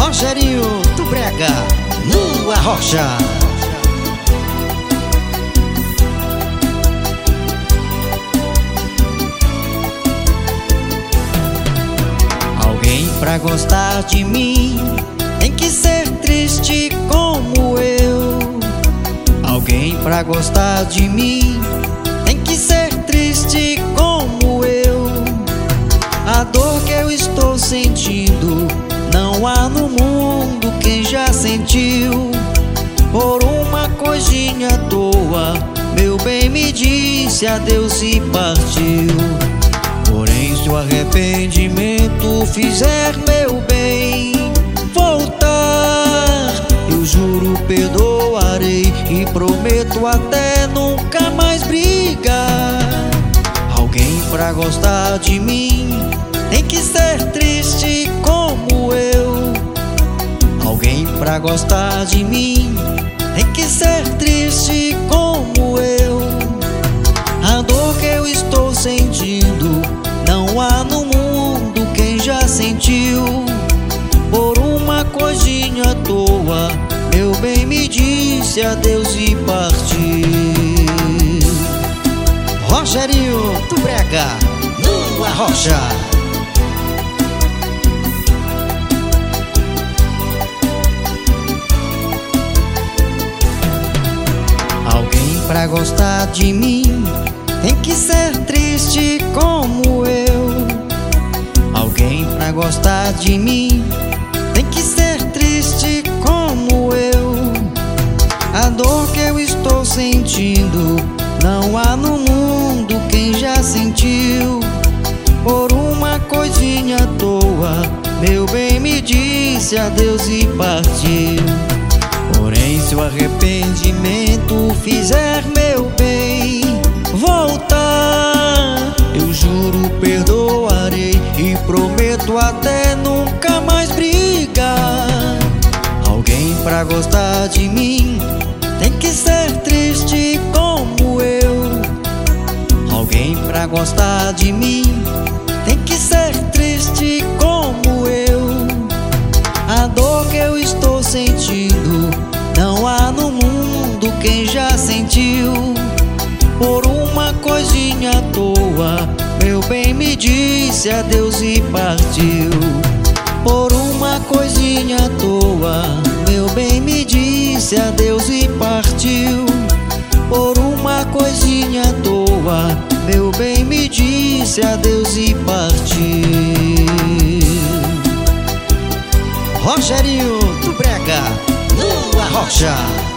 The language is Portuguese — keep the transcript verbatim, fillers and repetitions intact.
Rogerinho do Brega, no Arrocha. Alguém pra gostar de mim tem que ser triste como eu. Alguém pra gostar de mim tem que ser triste como eu. A dor que eu estou sentindo não há no mundo quem já sentiu. Por uma coisinha à toa, meu bem me disse adeus e partiu. Porém, se o arrependimento fizer meu bem voltar, eu juro perdoarei e prometo até nunca mais brigar. Alguém pra gostar de mim tem que ser triste como eu. Alguém pra gostar de mim tem que ser triste como eu. A dor que eu estou sentindo não há no mundo quem já sentiu. Por uma coisinha à toa, meu bem me disse adeus e partiu. Rogerinho do Brega, no Arrocha. Alguém pra gostar de mim tem que ser triste como eu. Alguém pra gostar de mim tem que ser triste como eu. A dor que eu estou sentindo não há no mundo quem já sentiu. Por uma coisinha à toa, meu bem me disse adeus e partiu. Porém, se o arrependimento fizer meu bem voltar, eu juro perdoarei e prometo até nunca mais brigar. Alguém pra gostar de mim tem que ser triste como eu. Alguém pra gostar de mim tem que ser triste como eu. A dor que eu estou sentindo não há no mundo quem já sentiu. Por uma coisinha à toa, meu bem me disse adeus e partiu. Por uma coisinha à toa, meu bem me disse adeus e partiu. Por uma coisinha à toa, meu bem me disse adeus e partiu. Rogerinho do Brega, no Arrocha.